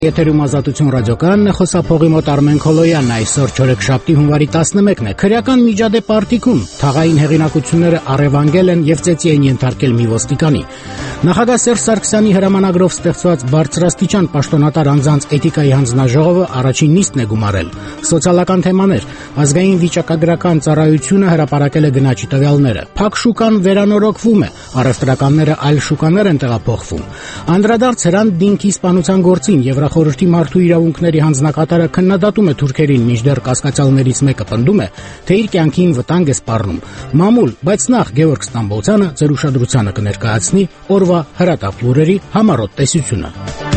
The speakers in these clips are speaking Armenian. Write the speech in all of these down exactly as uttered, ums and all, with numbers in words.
Եթերում Ազատություն ռադիոկայանն է, խոսափողի մոտ Արմեն Քոլոյանն, այսօր չորեքշաբթի հունվարի տասնմեկն է։ Քրեական միջադեպ Արտիքում թաղային հեղինակությունները առևանգել են եւ ծեծի են ենթարկել մի ոստիկանի։ Նախագահ Սերժ Սարգսյանի հրամանագրով ստեղծված բարձրաստիճան պաշտոնատար անձանց էթիկայի հանձնաժողովը առաջին նիստն է գումարել։ Սոցիալական թեմաներ, ազգային վիճակագրական ծառայությունը հրապարակել է գնաճի տվյալները։ Փակ շուկան վերանորոգվում է, առևտրականները այլ շուկաներ են տեղափոխվում։ Անդրադարձ Հրանտ Դինքի սպանության գործին Եվրախորհրդի մարդու իրավունքների հանձնակատարը քննադատում է թուրքերին, մինչդեռ կասկածյալներից մեկը պնդում է, թե իր կյանքին վտանգ է սպառնում։ Մամուլ, բայց նախ Գևորգ Ստամբոլցյանը ձեր ուշադրությանը կներկայացնի օրվա հրատապ լուրերի համառոտ տեսությունը։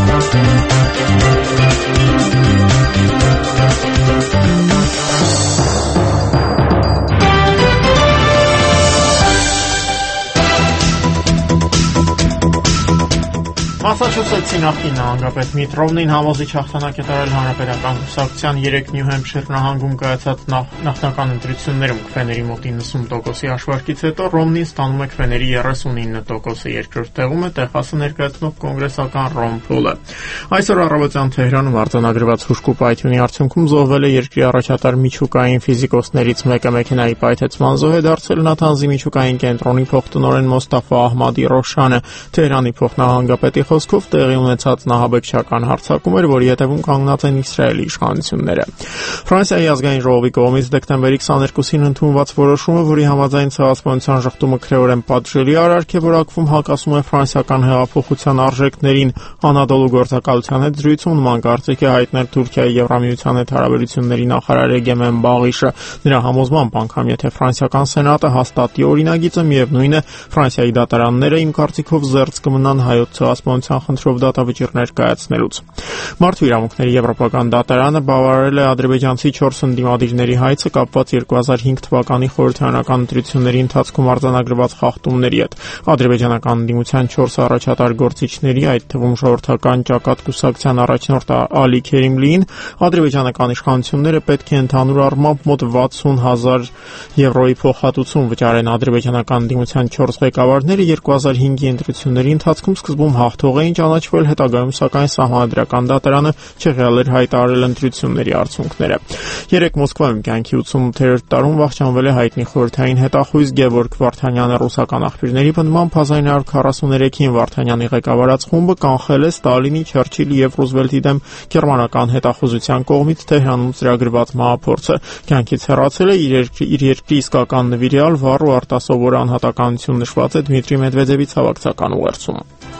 Մասաչուսեթսի նախկին նահանգապետ Միթ Ռոմնին համոզիչ հաղթանակ է տարել Հանրապետական կուսակցության երեք Նյու Հեմփշիր նահանգում կայացած նախնական ընտրություններում քվեների մոտ իննսուն տոկոսի հաշվարկից հետո Ռոմնին ստանում է քվեների երեսունինը տոկոսը, երկրորդ տեղում է Տեխասը ներկայացնող կոնգրեսական Ռոն Փոլը։ Այսօր առավոտյան Թեհրանում արձանագրված հուժկու պայթյունի արդյունքում զոհվել է երկրի առաջատար միջուկային ֆիզիկոսներից մեկը, մեքենայի պայթեցման զոհ է դարձել Նաթանզի միջուկային կենտրոնի փոխտնօրեն Մոստաֆա Ահմադի Ռոշանը։ Թեհրանի փոխնահանգապետի խոսքով տեղի ունեցած նահաբեկչական հարձակում էր, որի հետևում կանգնած են Իսրայելի իշխանությունները։ Ֆրանսիայի ազգային ժողովի կողմից դեկտեմբերի քսաներկուսին ընդունված որոշումը, որի համաձայն ցեղասպանության ժխտումը քրեորեն պատժելի արարք է, որակվում հակասում է ֆրանսիական հեղափոխության արժեքներին, Անադոլու գործակալության հետ զրույցում նման կարծիք է հայտնել Թուրքիայի Եվրամիության հետ հարաբերությունների նախարար Էգեմեն Բաղիշը։ Նրա համոզմամբ, անգամ եթե ֆրանսիական սենատը հաստատի օրինագիծը, միևնույն է, Ֆրանսիայի դատարանները իմ կարծիքով զերծ կմնան հայոց ցեղասպանության խնդրով դատավճիռներ կայացնելուց։ Մարդու իրավունքների եվրոպական դատարանը բավարարել է ադրբեջանցի չորս ընդդիմադիրների հայցը կապված երկու հազար հինգ թվականի խորհրդարանական ընտրությունների ընթացքում արձանագրված խախտումների հետ։ Ադրբեջանական ընդդիմության չորս առաջատար գործիչների, այդ թվում ժողովրդական ճակատ կուսակցության առաջնորդ Ալի Քերիմլիին, ադրբեջանական իշխանությունները պետք է ընդհանուր առմամբ մոտ վաթսուն հազար եվրոյի փոխհատուցում վճարեն։ Ադրբեջանական ընդդիմության չորս ղեկավարները երկու հազար հինգի ընտրությունների ընթացքում սկզբում հաղթող էին ճանաչվել, հետագայում սակայն սահմանադրական դատարանը չեղյալ էր հայտարարել ընտրությունների արդյունքները։ Երեկ Մոսկվայում կյանքի ութսունութերորդ տարում վախճանվել է հայտնի խորհրդային հետախույզ Գևորգ Վարդանյանը։ Ռուսական աղբյուրների պնդմամբ հազար ինը հարյուր քառասուներեքին Վարդանյանի ղեկավարած խումբը կանխել է Ստալինի, Չերչիլի եւ Ռուզվելտի դեմ գերմանական հետախուզության կողմից Թեհրանում ծրագրված մահափորձը։ Կյանքից հեռացել է իր երկրի, իր երկրի իսկական նվիրյալ, վառ ու արտասովոր անհատականություն նշված է Դմիտրի Մեդվեդևի ցավակցական ուղերձում։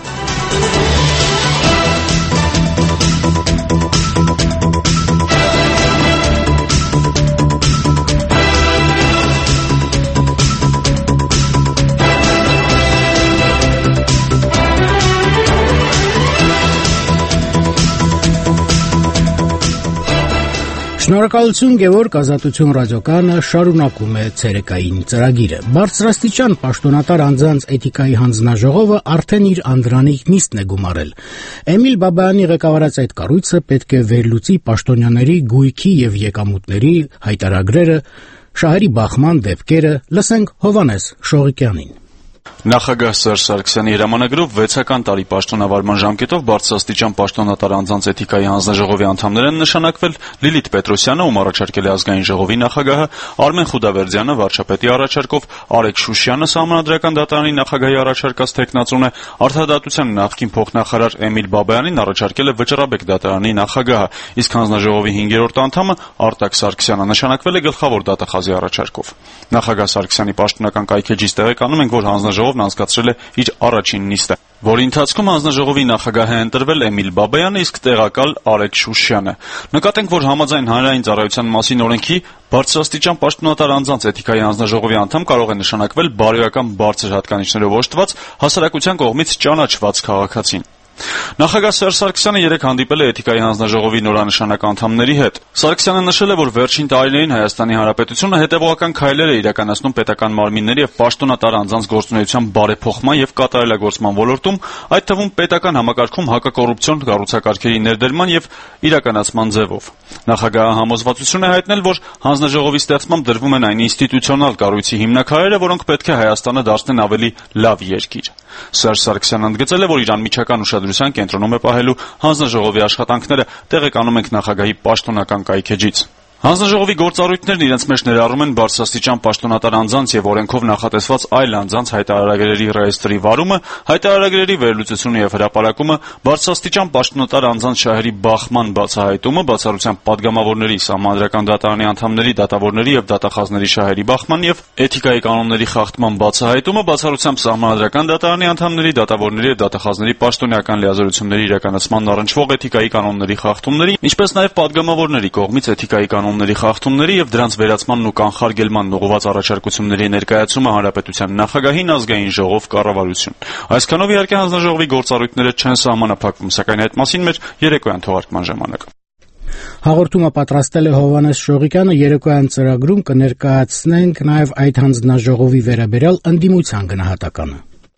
Շնորհակալություն Գևորգ, Ազատություն ռադիոկայանը շարունակում է ցերեկային ծրագիրը։ Բարձրաստիճան պաշտոնատար անձանց էթիկայի հանձնաժողովը արդեն իր անդրանիկ նիստն է գումարել։ Էմիլ Բաբայանի ղեկավարած այդ կառույցը պետք է վերլուծի պաշտոնյաների գույքի եւ եկամուտների հայտարարները, շահերի բախման դեպքերը։ Լսենք Հովհաննես Շողիկյանին։ Նախագահ Սերժ Սարգսյանի հրամանագրով վեցական տարի պաշտոնավարման ժամկետով բարձրաստիճան պաշտոնատար անձանց էթիկայի հանձնաժողովի անդամներ են նշանակվել Լիլիթ Պետրոսյանը, ում առաջարկել է ազգային ժողովի նախագահը, Արմեն Խուդավերդյանը, վարչապետի առաջարկով, Արեգ Շուշյանը, Սահմանադրական դատարանի նախագահի առաջարկած թեկնածուն է, Արդարադատության նախկին փոխնախարար Էմիլ Բաբայանին առաջարկել է Վճռաբեկ դատարանի նախագահը, իսկ հանձնաժողովի հինգերորդ անդամը Արտակ Սարգսյանը նշանակվել է գլխավոր դատախազի առաջարկով։ Նախագահ Սարգսյանի պաշտոնական կայքեջից տեղեկանում ենք, որ հանձնաժողովն անցկացրել է իր առաջին նիստը, որի ընթացքում հանձնաժողովի նախագահ է ընտրվել Էմիլ Բաբայանը, իսկ տեղակալ Արեգ Շուշյանը։ Նկատենք, որ համաձայն հանրային ծառայության մասին օրենքի բարձրաստիճան պաշտոնատար անձանց էթիկայի հանձնաժողովի անդամ կարող է նշանակվել բարոյական բարձր հատկանիշներով օժտված, հասարակության կողմից ճանաչված քաղաքացին։ Նախագահ Սերժ Սարգսյանը երեկ հանդիպել է էթիկայի հանձնաժողովի նորանշանակ անդամների հետ։ Սարգսյանը նշել է, որ վերջին տարիներին Հայաստանի Հանրապետությունը հետևողական քայլեր է իրականացնում պետական մարմինների եւ պաշտոնատար անձանց գործունեության բարեփոխման եւ կատարելագործման ոլորտում, այդ թվում պետական համակարգում հակակոռուպցիոն կառուցակարգերի ներդրման եւ իրականացման ձևով։ Նախագահը համոզվածություն է հայտնել, որ հանձնաժողովի ստեղծմամբ դրվում են այն ինստիտուցիոնալ կառույցի հիմնաքարերը, որոնք պետք է Հայաստանը դարձնեն ավելի լավ երկիր։ Սերժ Սարգսյանն ընդգծել է, որ իր անմիջական ուշադրությունը ուշադրության կենտրոնում է պահելու հանձնաժողովի աշխատանքները, տեղեկանում ենք նախագահի պաշտոնական կայքէջից։ Հանձնաժողովի գործառույթներն իրենց մեջ ներառում են բարձրաստիճան պաշտոնատար անձանց եւ օրենքով նախատեսված այլ անձանց հայտարարագրերի ռեեստրի վարումը, հայտարարագրերի վերլուծությունը եւ հրապարակումը, բարձրաստիճան պաշտոնատար անձանց շահերի բախման բացահայտումը, բացառությամբ падգամավորների, Սահմանադրական դատարանի անդամների, դատավորների եւ դատախազների շահերի բախման եւ էթիկայի կանոնների խախտման բացահայտումը, բացառությամբ Սահմանադրական դատարանի անդամների, դատավորների եւ դատախազների պաշտոնեական լիազորությունների իրականացման առնչվող էթիկայի կանոնների խախտումների, ինչպես նաեւ падգամավորների կողմից էթիկայի կանոնների խախտումների եւ դրանց վերացմանն ու կանխարգելման ուղղված առաջարկությունների ներկայացումը հանրապետության նախագահին, ազգային ժողով, կառավարություն։ Այսքանով իհարկե հանձնաժողովի գործառույթները չեն սահմանափակվում, սակայն այդ մասին մեր երեկոյան թողարկման ժամանակ։ Հաղորդումը պատրաստել է Հովհաննես Շողիկյանը, երեկոյան ծրագրում կներկայացնենք նաև այդ հանձնաժողովի վերաբերյալ ընդդիմության գնահատականը։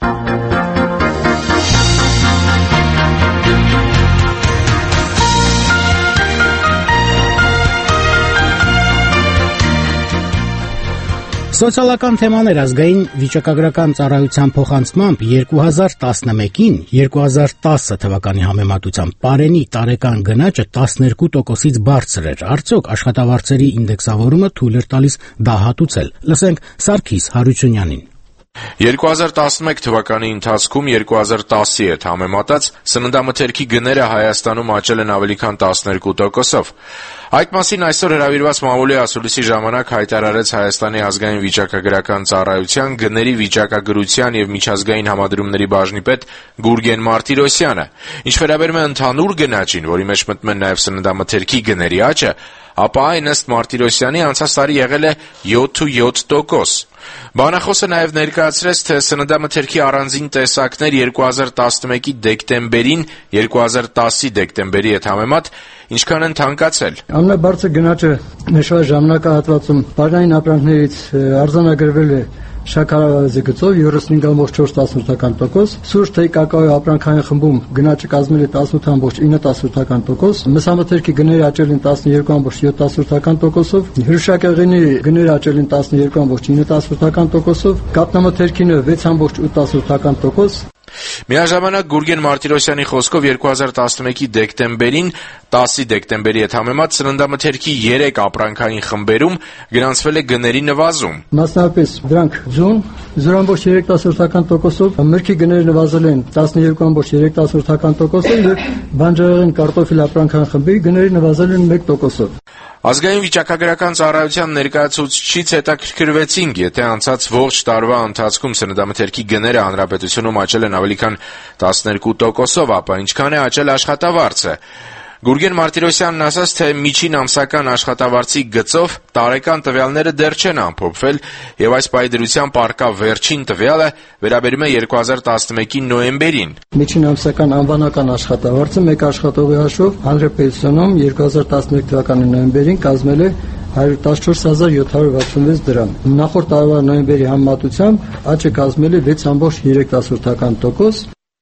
Սոցիալական թեմաներ ազգային վիճակագրական ծառայության փոխանցմամբ երկու հազար տասնմեկին երկու հազար տասը թվականի համեմատությամբ Պարենի տարեկան գնաճը տասներկու տոկոսից բարձր էր։ Արդյոք աշխատավարձերի ինդեքսավորումը թույլ էր տալիս դա հատուցել։ Լսենք Սարգիս Հարությունյանին։ երկու հազար տասնմեկ թվականի ընթացքում երկու հազար տասի հետ համեմատած սննդամթերքի գները Հայաստանում աճել են ավելի քան տասներկու տոկոսով։ Այդ մասին այսօր հրավիրված մամուլի ասուլիսի ժամանակ հայտարարեց Հայաստանի ազգային վիճակագրական ծառայության գների վիճակագրության եւ միջազգային համադրումների բաժնի պետ Գուրգեն Մարտիրոսյանը։ Ինչ վերաբերում է ընդհանուր գնաճին, որի մեջ մտնում են նաեւ սննդամթերքի գների աճը, ապա այն ըստ Մարտիրոսյանի անցած տարի եղել է յոթ տոկոս։ Բանախոսը նաև ներկայացրեց, թե սննդամթերքի առանձին տեսակներ երկու հազար տասնմեկի դեկտեմբերին երկու հազար տասի դեկտեմբերի հետ համեմատ ինչքան են թանկացել։ Ամենաբարձր գնաճը մեջբերած ժամանակահատվածում բաժնային ապրանքներից արձանագրվել է շաքարավազի գծով յոթանասունհինգ կոմա չորս տոկոս, սուրճ թեյ կակաոյի ապրանքային խմբում գնաճը կազմել է տասնութ կոմա ինը տոկոս, մսամթերքի գները աճել են տասներկու կոմա յոթ տոկոսով, հյուրշակեղենի գները աճել են տասներկու կոմա ինը տոկոսով, կապնամթերքինը վեց կոմա ութ տոկոս։ Միաժամանակ Գուրգեն Մարտիրոսյանի խոսքով երկու հազար տասնմեկի դեկտեմբերին տասի դեկտեմբերի հետ համեմատ սննդամթերքի երեք ապրանքային խմբերում գրանցվել է գների նվազում։ Մասնավորապես դրանք ձուն զրո կոմա երեք տոկոսով, մրգի գները նվազել են տասներկու կոմա երեք տոկոսով եւ բանջարեղեն կարտոֆիլ ապրանքային խմբի գները նվազել են մեկ տոկոսով։ Ազգային վիճակագրական ծառայության ներկայացուցչից հետաքրքրվեցինք, եթե անցած ողջ տարվա ընթացքում սննդամթերքի գները հանրապետությունում աճել են ավելի քան տասներկու տոկոսով, ապա ինչքան է աճել աշխատավարձը։ Գուրգեն Մարտիրոսյանն ասաց, թե միջին ամսական աշխատավարձի գծով տարեկան տվյալները դեռ չեն ամփոփվել եւ այս պայդրությամբ առկա վերջին տվյալը վերաբերում է երկու հազար տասնմեկի նոյեմբերին։ Միջին ամսական անվանական աշխատավարձը մեկ աշխատողի հաշվով հանրապետությունում երկու հազար տասնմեկ թվականի նոյեմբերին կազմել է հարյուր տասնչորս հազար յոթ հարյուր վաթսունվեց դրամ։ Նախորդ տարվա նոյեմբերի համեմատությամբ աճը կազմել է վեց կոմա երեք տոկոս։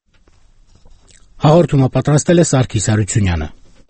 Հաղորդումը պատրաստել է Սարգիս Հարությունյանը։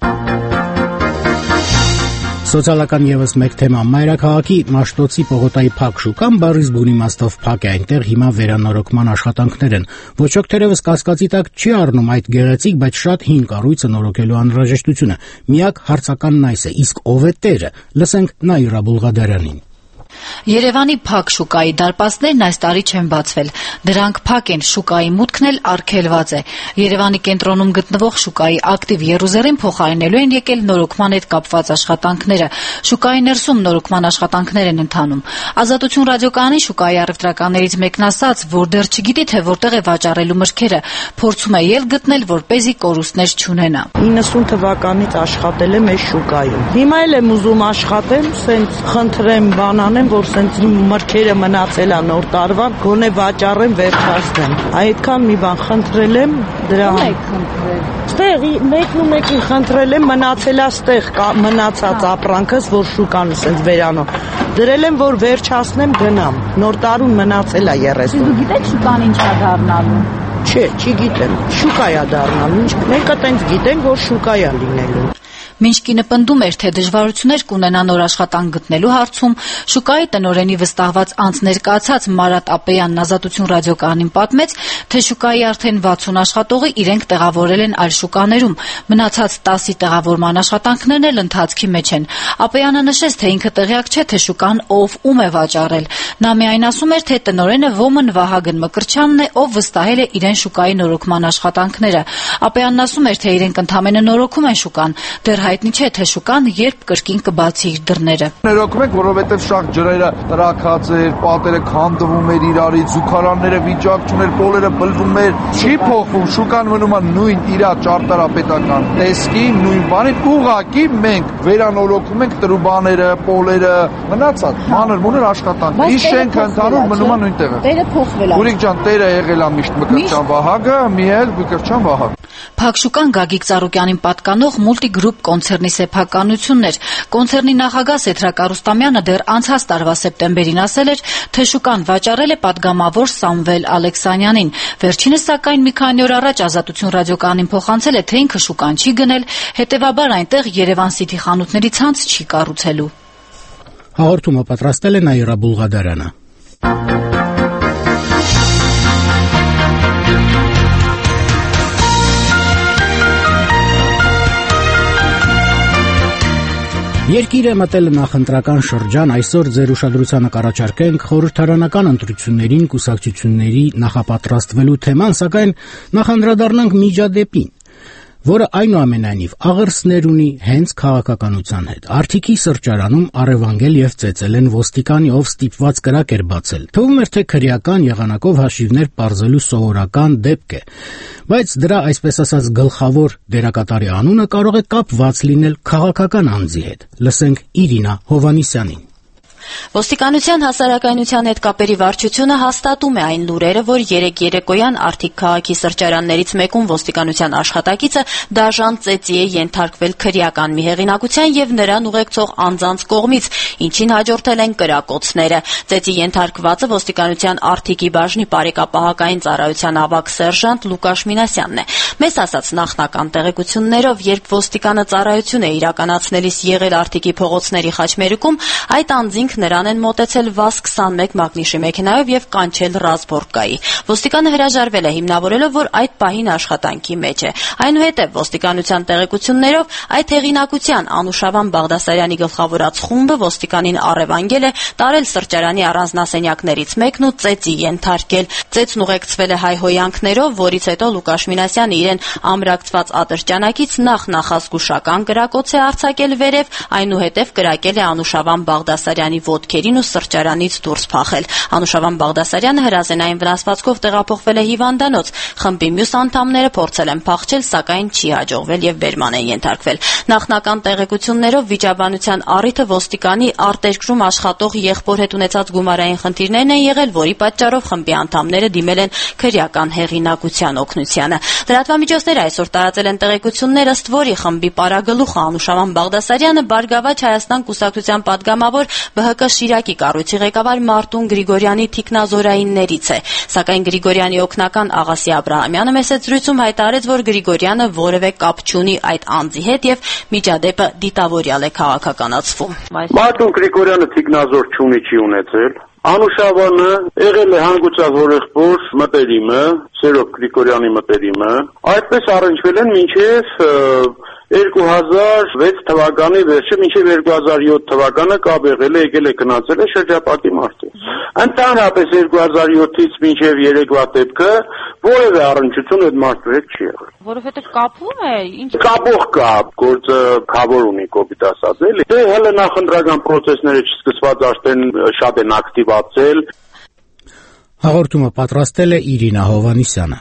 Սոցիալական եւս մեկ թեմա՝ Մայրաքաղաքի Մաշտոցի պողոտայի փակ շուկան բառից բուն իմաստով փակ է, այնտեղ հիմա վերանորոգման աշխատանքներ են։ Ոչ ոք թերևս կասկածի տակ չի առնում այդ գեղեցիկ, բայց շատ հին կառույցը նորոգելու անհրաժեշտությունը։ Միակ հարցականն այս է, իսկ ով է տերը։ Լսենք Նաիրա Բուլղադարյանին։ Երևանի փակ շուկայի դարպասներն այս տարի չեն բացվել։ Դրանք փակ են, շուկայի մուտքն էլ արգելված է։ Երևանի կենտրոնում գտնվող շուկայի ակտիվ եռուզեռին փոխարինելու են եկել նորոգման հետ կապված աշխատանքները։ Շուկայի ներսում նորոգման աշխատանքներ են ընթանում։ Ազատություն ռադիոկայանի շուկայի առևտրականներից մեկն ասաց, որ դեռ չգիտի, թե որտեղ է վաճառելու մրգերը, փորձում է ել գտնել, որպեսզի կորուստներ չունենա։ իննսուն թվականից աշխատել եմ այս շուկայում։ Հիմա էլ եմ ուզում աշխատել, սենց խնդրեմ բանանեմ, որ սենց մրգերը մնացել է նոր տարվա, գոնե վաճառեմ, վերջացնեմ։ Այդքան մի բան խնդրել եմ, դրա Ստեղ մեկն ու մեկին խնդրել եմ, մնացել է ստեղ մնացած ապրանքս, որ շուկան սենց վերանո։ Դրել եմ, որ վերջացնեմ, գնամ։ Նոր տարուն մնացել է երեսուն։ Դու գիտեք շուկան ինչ է դառնալու։ Չէ, չգիտեմ։ Շուկա է դառնալու։ Մենք այտենց գիտենք, որ շուկա է լինելու։ Մինչ կինը պնդում էր, թե դժվարություններ կունենա նոր աշխատանք գտնելու հարցում, շուկայի տնօրենի վստահված անց ներկայացած Մարատ Ապեյանն Ազատություն ռադիոկայանին պատմեց, թե շուկայի արդեն վաթսուն աշխատողը իրենք տեղավորել են այլ շուկաներում, մնացած տասի տեղավորման աշխատանքներն էլ ընթացքի մեջ են։ Ապեյանը նշեց, թե ինքը տեղյակ չէ, թե շուկան ով ում է վաճառել։ Նա միայն ասում էր, թե տնօրենը Ոմն Վահագն Մկրտչյանն է, ով վստահել է իրեն շուկայի նորոգման աշխատանքները։ Ապեյանն ասում էր, թե իրենք ընդամենը նորոգում են շուկան, դեռ հայտնի չէ, թե շուկան երբ կրկին կբացի իր դռները։ Ներողում ենք, որովհետև շաղ ջրերը տրաքած էր, պատերը քանդվում էր իրարից, զուգարանները վիճակ չուներ, պոլերը բլվում էր, չի փոխվում, շուկան մնում է նույն իր ճարտարապետական տեսքի, նույն բանի, ուղղակի մենք վերանորոգում ենք տրուբաները, պոլերը, մնացած մանր մուներ աշխատանք։ Իս շենքը ընդհանուր մնում է նույն տեղը։ Տերը փոխվել է։ Ուրիկ ջան, տերը եղել է միշտ Մկրտչյան Վահագը, Միհայել Մկրտչյան Վահագ։ Փակ շուկան Գագիկ Ծառուկյանին պատկանող Մուլտիգրուպ կոնցեռնի սեփականությունն էր։ Կոնցեռնի նախագահ Սեդրակ Արուստամյանը դեռ անցած տարվա սեպտեմբերին ասել էր, թե շուկան վաճառել է պատգամավոր Սամվել Ալեքսանյանին։ Վերջինս սակայն մի քանի օր առաջ Ազատություն ռադիոկայանին փոխանցել է, թե ինքը շուկան չի գնել, հետևաբար այնտեղ Երևան Սիթի խանութների ցանց չի կառուցելու։ Հաղորդումը պատրաստել է Նաիրա Բուլղադարյանը։ Երկիրը մտել նախընտրական շրջան, այսօր ձեր ուշադրությանը կառաջարկենք խորհրդարանական ընտրություններին կուսակցությունների նախապատրաստվելու թեման, սակայն նախանդրադառնանք միջադեպին, որը այնուամենայնիվ աղերսներ ունի հենց քաղաքականության հետ։ Արթիկի սրճարանում առևանգել եւ ծեծել են ոստիկանի, ով ստիպված կրակ էր բացել։ Թվում էր, թե քրեական եղանակով հաշիվներ պարզելու սովորական դեպք է, բայց դրա այսպես ասած գլխավոր դերակատարի անունը կարող է կապված լինել քաղաքական անձի հետ։ Լսենք Իրինա Հովանիսյանին։ Ոստիկանության հասարակայնության հետ կապերի վարչությունը հաստատում է այն լուրերը, որ երեկ երեկոյան Արթիկ քաղաքի սրճարաններից մեկում ոստիկանության աշխատակիցը դաժան ծեծի է ենթարկվել քրեական մի հեղինակության եւ նրան ուղեկցող անձանց կողմից, ինչին հաջորդել են կրակոցները։ Ծեծի ենթարկվածը ոստիկանության Արթիկի բաժնի բարեկապահական ծառայության ավագ սերժանտ Լուկաշ Մինասյանն է։ Մեզ ասած նախնական տեղեկություններով, երբ ոստիկանը ծառայություն է իրականացնելիս եղել Արթիկի փողոցների խաչմերուկում, այդ անձին նրան են մոտեցել վազ քսանմեկ մագնիշի մեքենայով եւ կանչել Ռազբորկայի։ Ոստիկանը հրաժարվել է հիմնավորելով, որ այդ պահին աշխատանքի մեջ է։ Այնուհետև ոստիկանության տեղեկություններով այդ հեղինակության Անուշավան Բաղդասարյանի գլխավորած խումբը ոստիկանին առևանգել է, տարել սրճարանի առանձնասենյակներից մեկն ու ծեծի ենթարկել։ Ծեծն ուղեկցվել է հայհոյանքներով, որից հետո Լուկաշ Մինասյանը իրեն ամրակցված ատրճանակից նախ նախազգուշական կրակոց է արձակել վերև, այնուհետև կրակել է Անուշավան Բաղդասարյանի ոտքերին ու սրճարանից դուրս փախել։ Անուշավան Բաղդասարյանը հրազենային վնասվածքով տեղափոխվել է հիվանդանոց։ Խմբի մյուս անդամները փորձել են փախչել, սակայն չի հաջողվել եւ բերման են ենթարկվել։ Նախնական տեղեկություններով վիճաբանության առիթը ոստիկանի արտերկրում աշխատող եղբոր հետ ունեցած գումարային խնդիրներն են եղել, որի պատճառով խմբի անդամները դիմել են քրեական հեղինակության օգնությանը։ Լրատվամիջոցները այսօր տարածել են տեղեկություններ, ըստ որի խմբի պարագլուխը Անուշավան Բաղդասարյանը Բարգավաճ Հայաստան կուսակցության պատգամավոր Բ Հ Կ Շիրակի կառույցի ղեկավար Մարտուն Գրիգորյանի թիկնազորայիններից է, սակայն Գրիգորյանի օգնական Աղասի Աբրահամյանը մեծացրույցում հայտարարեց, որ Գրիգորյանը որևէ կապ չունի այդ անձի հետ եւ միջադեպը դիտավորյալ է քաղաքականացվում։ Մարտուն Գրիգորյանը թիկնազոր չունի, չի ունեցել։ Անուշավանը եղել է հանգուցած հորեղբոր մտերիմը, Սերոբ Գրիգորյանի մտերիմը, այդպես առնչվել են մինչև երկու հազար վեց թվականի վերջը մինչև երկու հազար յոթ թվականը կապ եղել է, եկել է գնացել է շրջապատի մարդը։ Ընդհանրապես երկու հազար յոթից մինչև երեկվա դեպքը որևէ առնչություն այդ մարդու հետ չի եղել։ Որովհետեւ կապվում է, ինչ կապող կապ, գործը խավոր ունի կոպիտ ասած էլի։ Դե հələ նախընտրական process-ները չսկսված արդեն շատ են ակտիվացել։ Հաղորդումը պատրաստել է Իրինա Հովանիսյանը։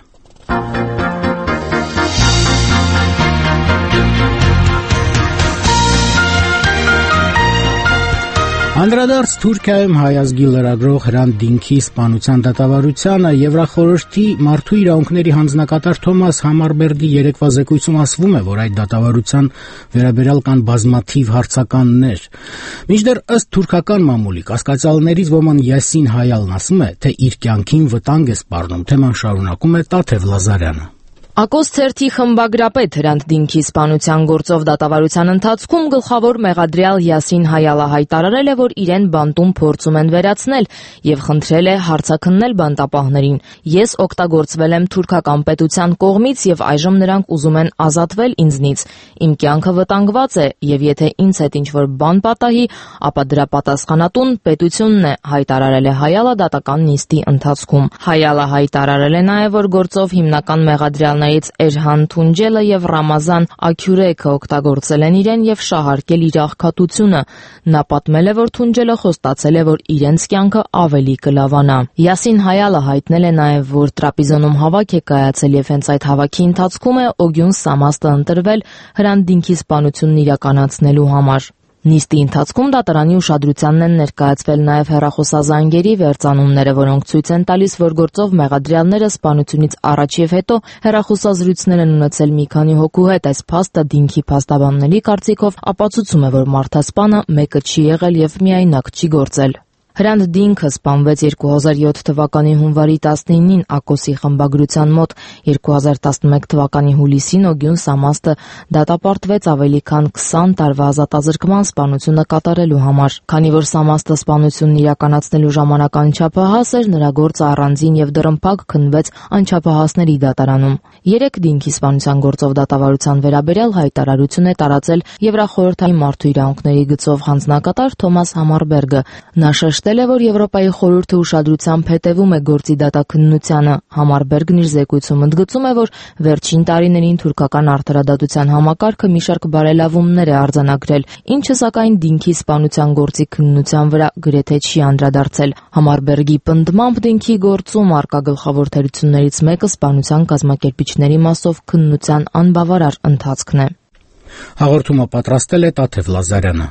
Անդրադարձ Թուրքիայում հայազգի լրագրող Հրանտ Դինքի սպանության դատավարությանը Եվրախորհրդի մարդու իրավունքների հանձնակատար Թոմաս Համարբերգի երեկվա զեկույցում ասվում է, որ այդ դատավարության վերաբերյալ կան բազմաթիվ հարցականներ։ Մինչդեռ ըստ թուրքական մամուլի կասկածյալներից ոմն Յասին Հայալն ասում է, թե իր կյանքին վտանգ է սպառնում, թեման շարունակում է Տաթև Լազարյանը։ Ակոս ցերթի խմբագրապետ Հրանտ Դինքի սպանության գործով դատավարության ընթացքում գլխավոր մեղադրյալ Յասին Հայալը հայտարարել է, որ իրեն բանտում փորձում են վերացնել եւ խնդրել է հարցաքննել բանտապահներին. «Ես օգտագործվել եմ թուրքական պետության կողմից եւ այժմ նրանք ուզում են ազատվել ինձնից։ Իմ կյանքը վտանգված է եւ եթե ինձ հետ ինչ-որ բան պատահի, ապա դրա պատասխանատուն պետությունն է», հայտարարել է Հայալը դատական նիստի ընթացքում։ Հայալը հայտարարել է նաեւ, որ գործով հիմնական մեղադրյալ Էրհան Թունջելը եւ Ռամազան Աքյուրեքը օգտագործել են իրեն եւ շահարկել իր աղքատությունը։ Նա պատմել է, որ Թունջելը խոստացել է, որ իրենց կյանքը ավելի կլավանա։ Յասին Հայալը հայտնել է նաեւ, որ Տրապիզոնում հավաք է կայացել եւ հենց այդ հավաքի ընթացքում է Օգյուն Սամաստը ընտրվել Հրանտ Դինքի սպանությունն իրականացնելու համար։ Նիստի ընթացքում դատարանի ուշադրությանն են ներկայացվել նաև հեռախոսազանգերի վերծանումները, որոնք ցույց են տալիս, որ գործով մեղադրյալները սպանությունից առաջ եւ հետո հեռախոսազրույցներ են ունեցել մի քանի հոգու հետ։ Այս փաստը Դինքի փաստաբանների կարծիքով ապացուցում է, որ մարդասպանը մեկը չի եղել եւ միայնակ չի գործել։ Հրանտ Դինքը սպանվեց երկու հազար յոթ թվականի հունվարի տասնինին Ակոսի խմբագրության մոտ։ երկու հազար տասնմեկ թվականի հուլիսին Օգյուն Սամաստը դատապարտվեց ավելի քան քսան տարվա ազատազրկման սպանությունը կատարելու համար։ Քանի որ Սամաստը սպանությունն իրականացնելու ժամանակ անչափահաս էր, նրա գործը առանձին եւ դռնփակ քննվեց անչափահասների դատարանում։ Երեք Դինքի սպանության գործով դատավարության վերաբերյալ հայտարարություն է տարածել Եվրախորհրդային մարդու իրավունքների գծով հանձնակատար Թոմաս Համարբերգը։ Նա շեշտել է, որ Եվրոպայի խորհուրդը ուշադրությամբ հետևում է գործի դատաքննությանը։ Համարբերգն իր զեկույցում ընդգծում է, որ վերջին տարիներին թուրքական արդարադատության համակարգը մի շարք բարելավումներ է արձանագրել, ինչը սակայն Դինքի սպանության գործի քննության վրա գրեթե չի անդրադարձել։ Համարբերգի պնդմամբ Դինքի գործում առկա գլխավոր թերություններից մեկը սպանության կազմակերպիչների մասով քննության անբավարար ընթացքն է։ Հաղորդումը պատրաստել է Տաթև Լազարյանը։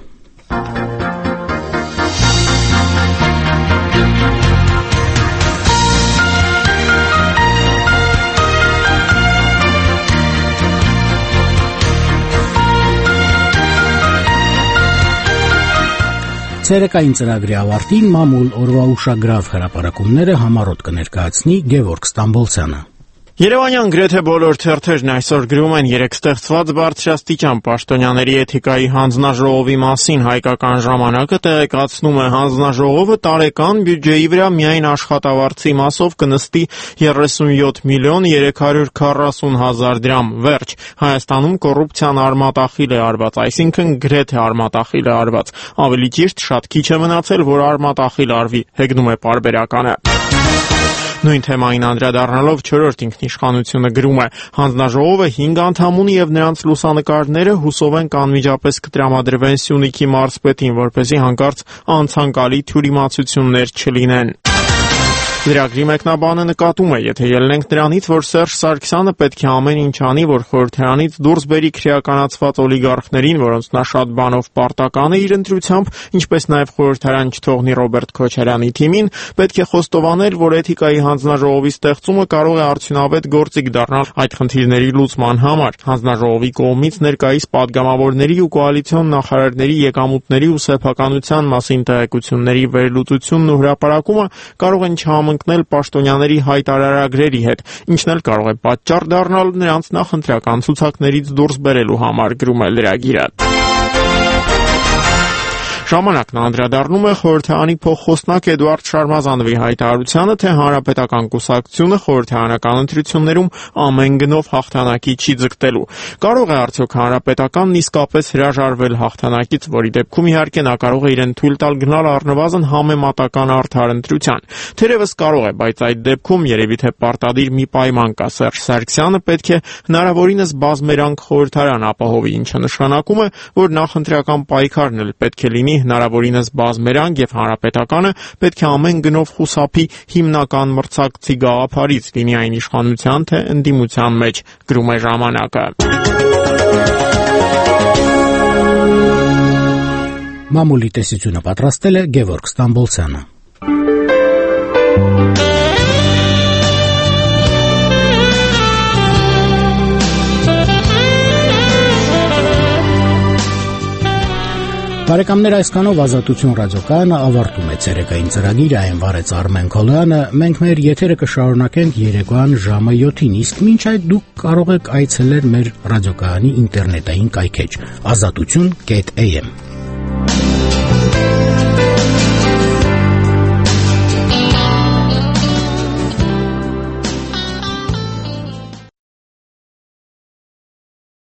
Ցերեկային ծրագրի ավարտին մամուլ օրվա ուշագրավ հրապարակումները համառոտ կներկայացնի Գևորգ Ստամբոլցյանը։ Երևանյան գրեթե բոլոր թերթերն այսօր գրում են երեք ստեղծված բարձրաստիճան պաշտոնյաների էթիկայի հանձնաժողովի մասին։ Հայկական ժամանակը տեղեկացնում է, հանձնաժողովը տարեկան բյուջեի վրա միայն աշխատավարձի մասով կնստի երեսունյոթ միլիոն երեք հարյուր քառասուն հազար դրամ։ Վերջ։ Հայաստանում կոռուպցիան արմատախիլ է արված, այսինքն գրեթե արմատախիլ է արված։ Ավելի ճիշտ, շատ քիչ է մնացել, որ արմատախիլ արվի, հեգնում է պարբերականը։ Նույն թեմային անդրադառնալով չորրորդ ինքնիշխանությունը գրում է. հանձնաժողովը հինգ անդամ ունի եւ նրանց լուսանկարները հուսով ենք անմիջապես կտրամադրվեն Սյունիքի մարզպետին, որպեսզի հանկարծ անցանկալի թյուրիմացություններ չլինեն։ Լրագրի մեկնաբանը նկատում է, եթե ելնենք նրանից, որ Սերժ Սարգսյանը պետք է ամեն ինչ անի, որ խորհրդարանից դուրս բերի քրեականացված օլիգարխներին, որոնց նա շատ բանով պարտական է իր ընտրությամբ, ինչպես նաև խորհրդարան չթողնի Ռոբերտ Քոչարյանի թիմին, պետք է խոստովանել, որ էթիկայի հանձնաժողովի ստեղծումը կարող է արդյունավետ գործիք դառնալ այդ խնդիրների լուծման համար։ Հանձնաժողովի կողմից ներկայիս падգամավորների ու կոալիցիոն նախարարների եկամուտների ու սեփականության մասին տեղեկությունների վերլուծությունն ու հրապարակումը կարող են չհամ ընկնել պաշտոնյաների հայտարարագրերի հետ, ինչն էլ կարող է պատճառ դառնալ նրանց նախընտրական ցուցակներից դուրս բերելու համար, գրում է լրագիրը։ Ժամանակն անդրադառնում է խորհրդարանի փոխխոսնակ Էդուարդ Շարմազանովի հայտարարությանը, թե հանրապետական կուսակցությունը խորհրդարանական ընտրություններում ամեն գնով հաղթանակի չի ձգտելու։ Կարող է արդյոք հանրապետականն իսկապես հրաժարվել հաղթանակից, որի դեպքում իհարկե նա կարող է իրեն թույլ տալ գնալ առնվազն համեմատական արդար ընտրության։ Թերևս կարող է, բայց այդ դեպքում երևի թե պարտադիր մի պայման կա. Սերժ Սարգսյանը պետք է հնարավորինս բազմերանգ խորհրդարան ապահովի, ինչը նշանակում է, որ նախընտրական պայքարն էլ պետք է լինի հնարավորինս բազմերանգ եւ հանրապետականը պետք է ամեն գնով խուսափի հիմնական մրցակցի գաղափարից, լինի այն իշխանության թե ընդդիմության մեջ, գրում է ժամանակը։ Մամուլի տեսությունը պատրաստել է Գևորգ Ստամբոլցյանը։ Բարեկամներ, այսքանով Ազատություն ռադիոկայանը ավարտում է ցերեկային ծրագիրը, այն վարեց Արմեն Քոլոյանը։ Մենք մեր եթերը կշարունակենք երեկոյան ժամը յոթին, իսկ մինչ այդ դուք կարող եք այցելել մեր ռադիոկայանի ինտերնետային կայքէջ ազատություն կետ էյ էմ։